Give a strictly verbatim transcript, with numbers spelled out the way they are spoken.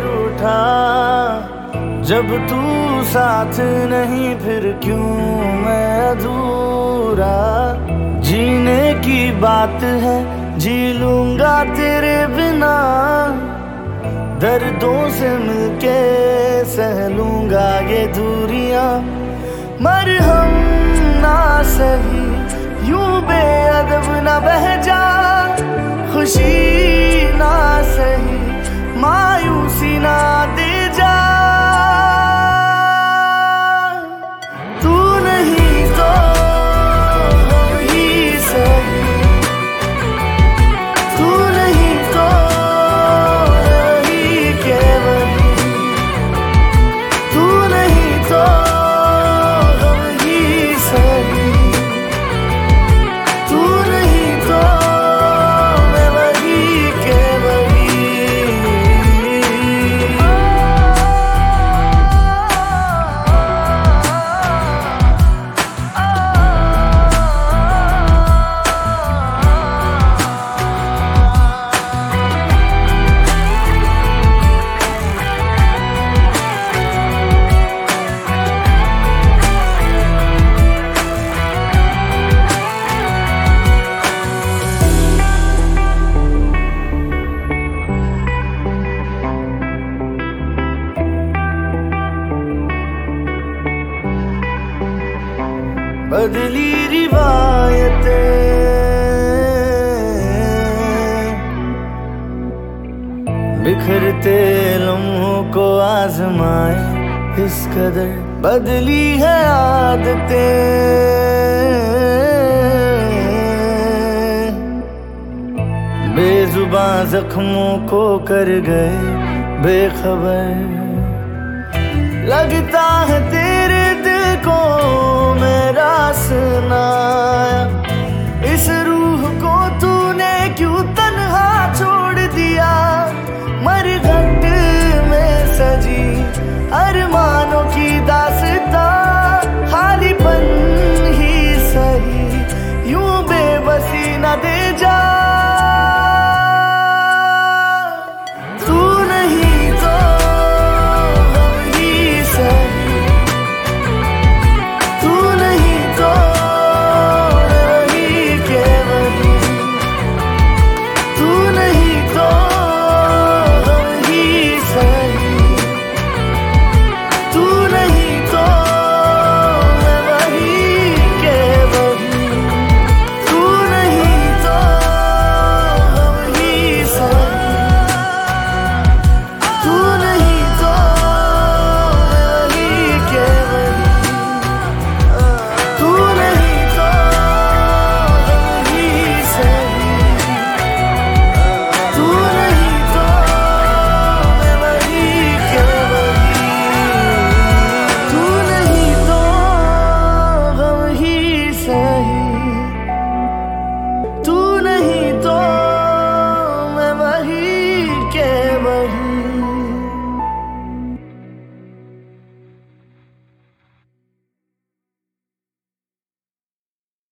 रूठा, जब तू साथ नहीं फिर क्यों मैं अधूरा। जीने की बात है जी लूंगा तेरे बिना, दर्दों से मिलके सह लूंगा ये दूरियां। मरहम ना सही यूं बेअदब ना बह जा, खुशी ना सही मायूसी ना दे जा। तू नहीं तो ही सही, तू नहीं तो ही केवल, तू नहीं तो ही सही, तू नहीं तो मैं वही केवली। बदली रिवायतें बिखरते लम्हों को आजमाए इस कदर, बदली है आदतें बेजुबां जख्मों को कर गए बेखबर। लगता है तेरे दिल को मेरा सुनाया इस